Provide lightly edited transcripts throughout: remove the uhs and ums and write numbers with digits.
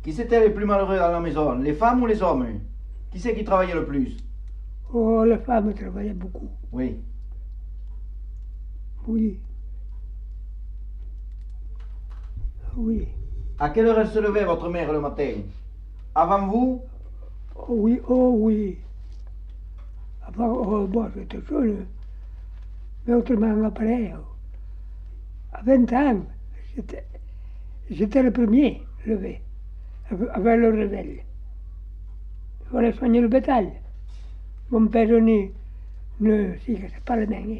Qui c'était les plus malheureux dans la maison, les femmes ou les hommes? Qui c'est qui travaillait le plus? Oh, les femmes travaillaient beaucoup. Oui. Oui. Oui. À quelle heure elle se levait, votre mère, le matin? Avant vous? Oh oui, oh oui. Avant, oh, moi j'étais jeune, mais autrement après, à 20 ans, j'étais le premier levé, avec le réveil. Il fallait soigner le bétail. Mon père ne s'y cassait pas les mains.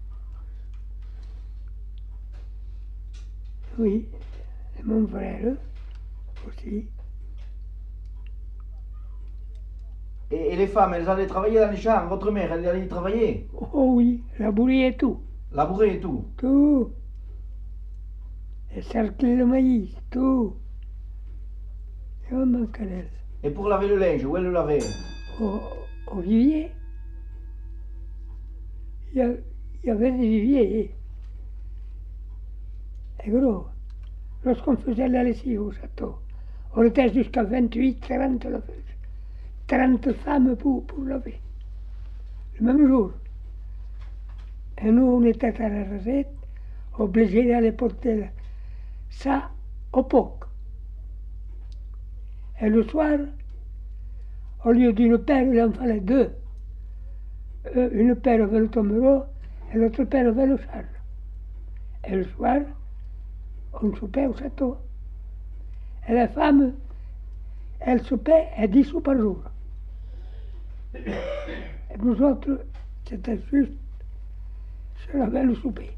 Oui, et mon frère aussi. Et les femmes, elles allaient travailler dans les champs. Votre mère, elle allait y travailler? Oh oui, labourer et tout. Labourer et tout? Tout. Et cercler le maïs, tout. Et on manquait d'elle. Et pour laver le linge, où elle le lavait? Au vivier. Il y avait des viviers. Et gros, lorsqu'on faisait la lessive au château, on était jusqu'à 28, 30 femmes pour laver. Le même jour. Et nous, on était à la recette, obligés d'aller porter ça au poc. Et le soir, au lieu d'une paire, il en fallait deux. Une paire avec le tombereau et l'autre paire avec le char. Et le soir, on soupait au château. Et les femmes, elles soupaient à 10 sous par jour. Et nous autres, c'était juste se laver le souper.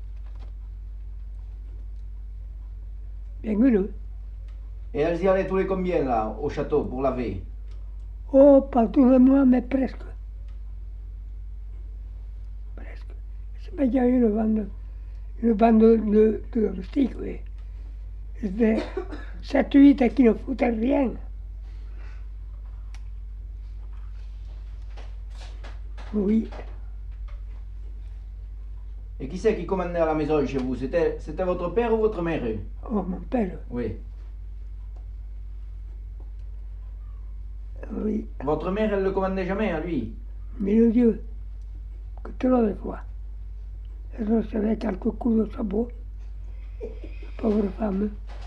Bien gueuleux. Et elles y allaient tous les combien, là, au château, pour laver? Oh, pas tous les mois, mais presque. Presque. C'est bien qu'il y a une bande de domestiques, oui. C'était 7 ou 8 qui ne foutaient rien. Oui. Et qui c'est qui commandait à la maison chez vous? C'était votre père ou votre mère? Oh, mon père, Oui. oui. Votre mère, elle le commandait jamais à lui? Mille Dieu, que trop de fois. Elle recevait quelques coups de sabot. Pauvre femme.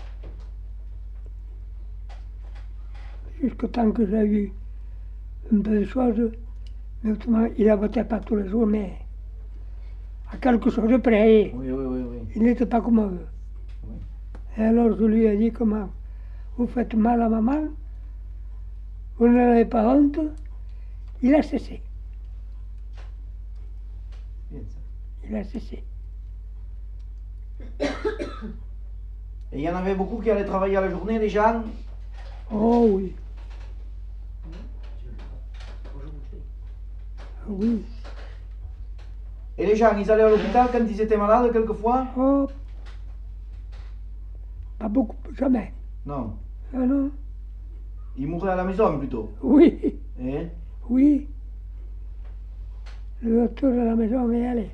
Jusqu'au temps que j'ai eu un peu de choses, mais autrement, il ne votait pas tous les jours, mais à quelque chose de près. Oui, oui, oui, oui. Il n'était pas comme eux. Oui. Et alors je lui ai dit comment vous faites mal à maman, vous n'en avez pas honte. Il a cessé. Bien ça. Il a cessé. Et il y en avait beaucoup qui allaient travailler à la journée, les gens? Oh oui. Oui. Et les gens, ils allaient à l'hôpital quand ils étaient malades, quelquefois? Oh. Pas beaucoup, jamais. Non. Ah non. Ils mouraient à la maison, plutôt. Oui. Hein? Oui. Le docteur à la maison est allé.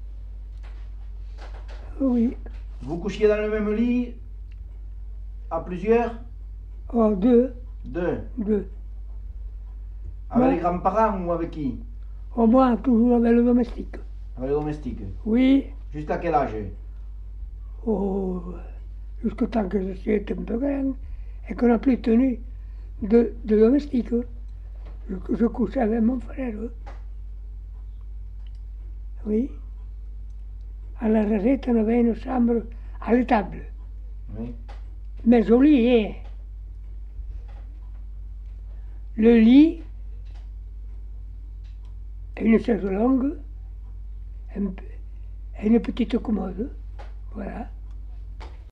Oui. Vous couchiez dans le même lit? À plusieurs? Oh, deux. Deux. Avec Ouais. les grands-parents ou avec qui? Au moins, toujours avec le domestique. Avec les domestiques. Oui. Jusqu'à quel âge? Oh, jusqu'au temps que je suis un peu grand et qu'on n'a plus tenu de domestique. Je couchais avec mon frère. Oui. À la recette, on avait une chambre à l'étable. Oui. Mais jolie, hein. Le lit, une chaise longue, et une petite commode. Voilà.